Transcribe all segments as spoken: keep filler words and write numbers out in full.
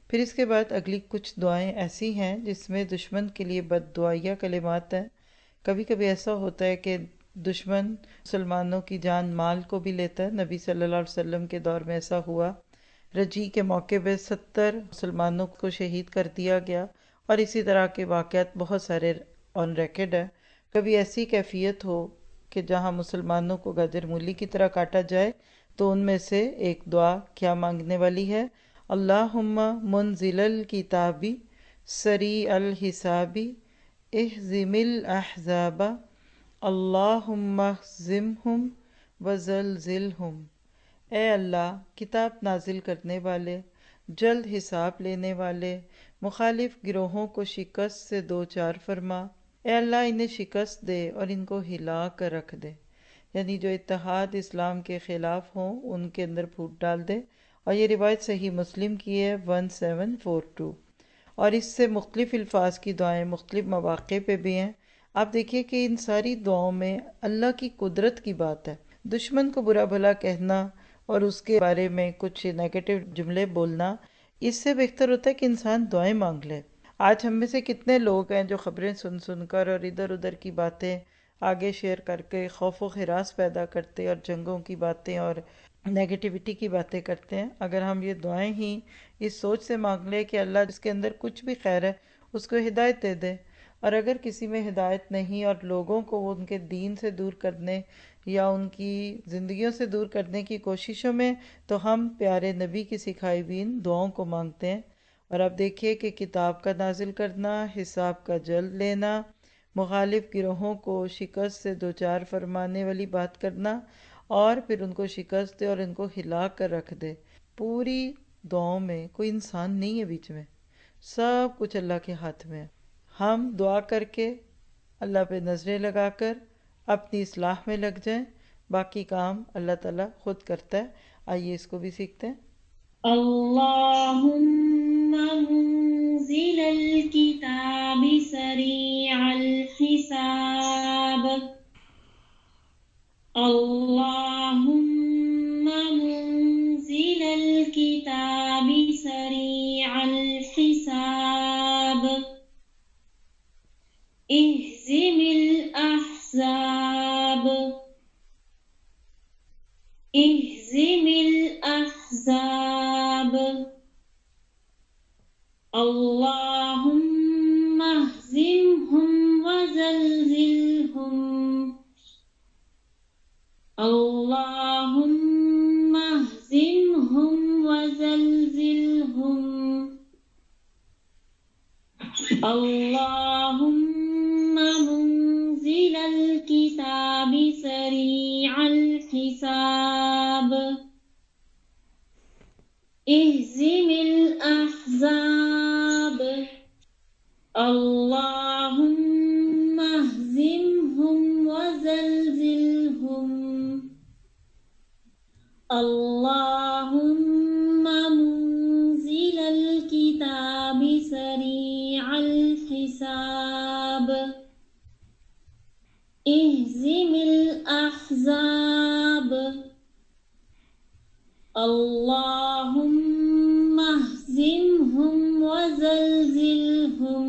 پھر اس کے بعد اگلی کچھ دعائیں ایسی ہیں جس میں دشمن کے لیے بد دعائیہ کلمات ہیں۔ کبھی کبھی ایسا ہوتا ہے کہ دشمن مسلمانوں کی جان مال کو بھی لیتا ہے۔ نبی صلی اللہ علیہ وسلم کے دور میں ایسا ہوا، رجی کے موقع پہ ستر مسلمانوں کو شہید کر دیا گیا، اور اسی طرح کے واقعات بہت سارے آن ریکارڈ ہیں۔ کبھی ایسی کیفیت ہو کہ جہاں مسلمانوں کو گاجر مولی کی طرح کاٹا جائے، تو ان میں سے ایک دعا کیا مانگنے والی ہے؟ اللہم منزل الکتاب سریع الحساب اہزم الاحزاب اللہم اہزمہم وزلزلہم۔ اے اللہ، کتاب نازل کرنے والے، جلد حساب لینے والے، مخالف گروہوں کو شکست سے دو چار فرما۔ اے اللہ، انہیں شکست دے اور ان کو ہلا کر رکھ دے، یعنی جو اتحاد اسلام کے خلاف ہوں ان کے اندر پھوٹ ڈال دے۔ اور یہ روایت صحیح مسلم کی ہے ون سیون فور ٹو، اور اس سے مختلف الفاظ کی دعائیں مختلف مواقع پہ بھی ہیں۔ آپ دیکھیے کہ ان ساری دعاؤں میں اللہ کی قدرت کی بات ہے۔ دشمن کو برا بھلا کہنا اور اس کے بارے میں کچھ نیگیٹو جملے بولنا، اس سے بہتر ہوتا ہے کہ انسان دعائیں مانگ لے۔ آج ہم میں سے کتنے لوگ ہیں جو خبریں سن سن کر اور ادھر ادھر کی باتیں آگے شیئر کر کے خوف و ہراس پیدا کرتے اور جنگوں کی باتیں اور نیگیٹیوٹی کی باتیں کرتے ہیں۔ اگر ہم یہ دعائیں ہی اس سوچ سے مانگ لیں کہ اللہ جس کے اندر کچھ بھی خیر ہے اس کو ہدایت دے دے، اور اگر کسی میں ہدایت نہیں اور لوگوں کو ان کے دین سے دور کرنے یا ان کی زندگیوں سے دور کرنے کی کوششوں میں، تو ہم پیارے نبی کی سکھائی ہوئی ان دعاؤں کو مانگتے ہیں۔ اور آپ دیکھیے کہ کتاب کا نازل کرنا، حساب کا جلد لینا، مخالف گروہوں کو شکست سے دوچار فرمانے والی بات کرنا، اور پھر ان کو شکست دے اور ان کو ہلا کر رکھ دے۔ پوری دعاؤں میں کوئی انسان نہیں ہے بیچ میں، سب کچھ اللہ کے ہاتھ میں ہے۔ ہم دعا کر کے اللہ پہ نظریں لگا کر اپنی اصلاح میں لگ جائیں، باقی کام اللہ تعالیٰ خود کرتا ہے۔ آئیے اس کو بھی سیکھتے ہیں۔ اللہم منزل الکتاب سریع الحساب اللہم منزل الکتاب سریع الحساب اہزم الاحزاب اہزم الاحزاب اللہم اہزمہم وزلزلہم اللہم اہزمہم وزلزلہم اللہم منزل الکتاب سریع الحساب اہزم الاحزاب اللہم اہزمہم وزلزلہم اللہم منزل الکتاب سریع الحساب اہزم الاحزاب اللہم اہزمہم وزلزلہم۔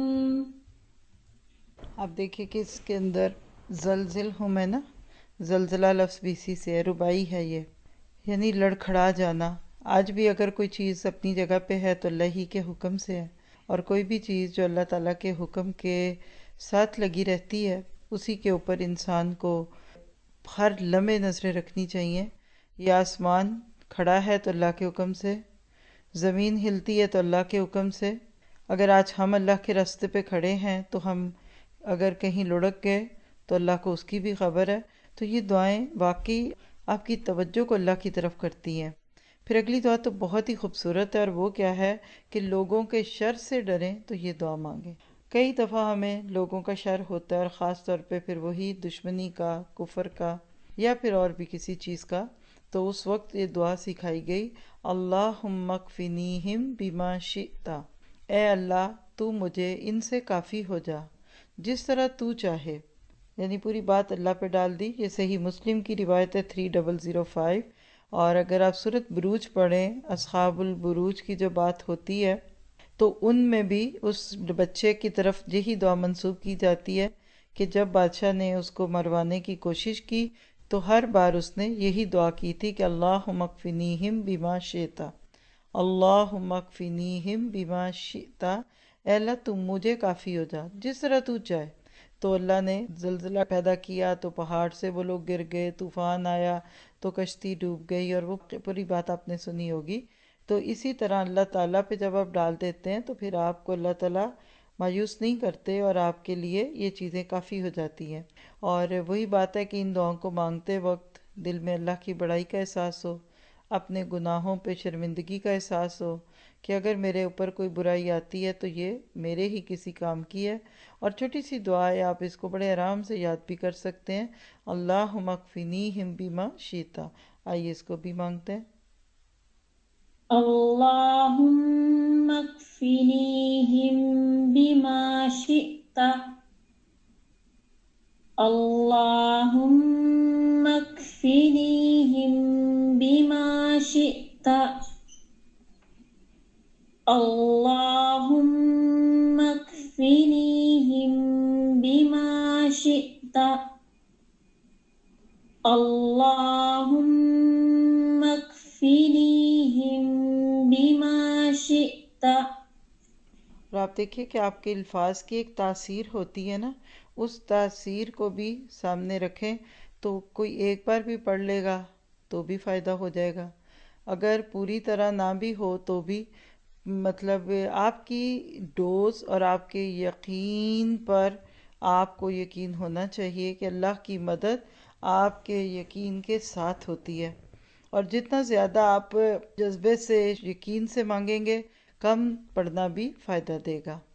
آپ دیکھیے کہ اس کے اندر زلزل ہم ہے نا، زلزلہ لفظ بھی اسی سے ہے، ربائی ہے یہ، یعنی لڑکھڑا جانا۔ آج بھی اگر کوئی چیز اپنی جگہ پہ ہے تو اللہ ہی کے حکم سے ہے، اور کوئی بھی چیز جو اللہ تعالیٰ کے حکم کے ساتھ لگی رہتی ہے اسی کے اوپر انسان کو ہر لمحے نظریں رکھنی چاہیے۔ یہ آسمان کھڑا ہے تو اللہ کے حکم سے، زمین ہلتی ہے تو اللہ کے حکم سے۔ اگر آج ہم اللہ کے راستے پہ کھڑے ہیں تو ہم اگر کہیں لڑک گئے تو اللہ کو اس کی بھی خبر ہے۔ تو یہ دعائیں واقعی آپ کی توجہ کو اللہ کی طرف کرتی ہیں۔ پھر اگلی دعا تو بہت ہی خوبصورت ہے، اور وہ کیا ہے کہ لوگوں کے شر سے ڈریں تو یہ دعا مانگیں۔ کئی دفعہ ہمیں لوگوں کا شر ہوتا ہے، اور خاص طور پہ پھر وہی دشمنی کا، کفر کا، یا پھر اور بھی کسی چیز کا، تو اس وقت یہ دعا سکھائی گئی، اللہم اکفنیہم بما شئت۔ اے اللہ، تو مجھے ان سے کافی ہو جا جس طرح تو چاہے، یعنی پوری بات اللہ پہ ڈال دی۔ یہ صحیح مسلم کی روایت ہے تھری ڈبل زیرو فائیو۔ اور اگر آپ سورۃ بروج پڑھیں، اصحاب البروج کی جو بات ہوتی ہے تو ان میں بھی اس بچے کی طرف یہی دعا منسوب کی جاتی ہے کہ جب بادشاہ نے اس کو مروانے کی کوشش کی تو ہر بار اس نے یہی دعا کی تھی کہ اللہم اکفنیہم بما شئتا، اللہم اکفنیہم بما شئتا، اے اللہ تم مجھے کافی ہو جا جس طرح تو چاہے۔ تو اللہ نے زلزلہ پیدا کیا تو پہاڑ سے وہ لوگ گر گئے، طوفان آیا تو کشتی ڈوب گئی، اور وہ پوری بات آپ نے سنی ہوگی۔ تو اسی طرح اللہ تعالیٰ پہ جب آپ ڈال دیتے ہیں تو پھر آپ کو اللہ تعالیٰ مایوس نہیں کرتے، اور آپ کے لیے یہ چیزیں کافی ہو جاتی ہیں۔ اور وہی بات ہے کہ ان دعاؤں کو مانگتے وقت دل میں اللہ کی بڑائی کا احساس ہو، اپنے گناہوں پہ شرمندگی کا احساس ہو کہ اگر میرے اوپر کوئی برائی آتی ہے تو یہ میرے ہی کسی کام کی ہے۔ اور چھوٹی سی دعا ہے، آپ اس کو بڑے آرام سے یاد بھی کر سکتے ہیں، اللہم اکفنیہم بما شئتا۔ آئیے اس کو بھی مانگتے ہیں۔ اللہم اکفنیہم بما شئت، اللہم اکفنیہم بما شئت، اللہم اکفنیہم بما شئت، اللہم اکفنیہم بما شئت۔ اور آپ دیکھیے کہ آپ کے الفاظ کی ایک تاثیر ہوتی ہے نا، اس تاثیر کو بھی سامنے رکھیں تو کوئی ایک بار بھی پڑھ لے گا تو بھی فائدہ ہو جائے گا، اگر پوری طرح نہ بھی ہو تو بھی مطلب آپ کی ڈوز اور آپ کے یقین پر آپ کو یقین ہونا چاہیے کہ اللہ کی مدد آپ کے یقین کے ساتھ ہوتی ہے، اور جتنا زیادہ آپ جذبے سے یقین سے مانگیں گے کم پڑھنا بھی فائدہ دے گا۔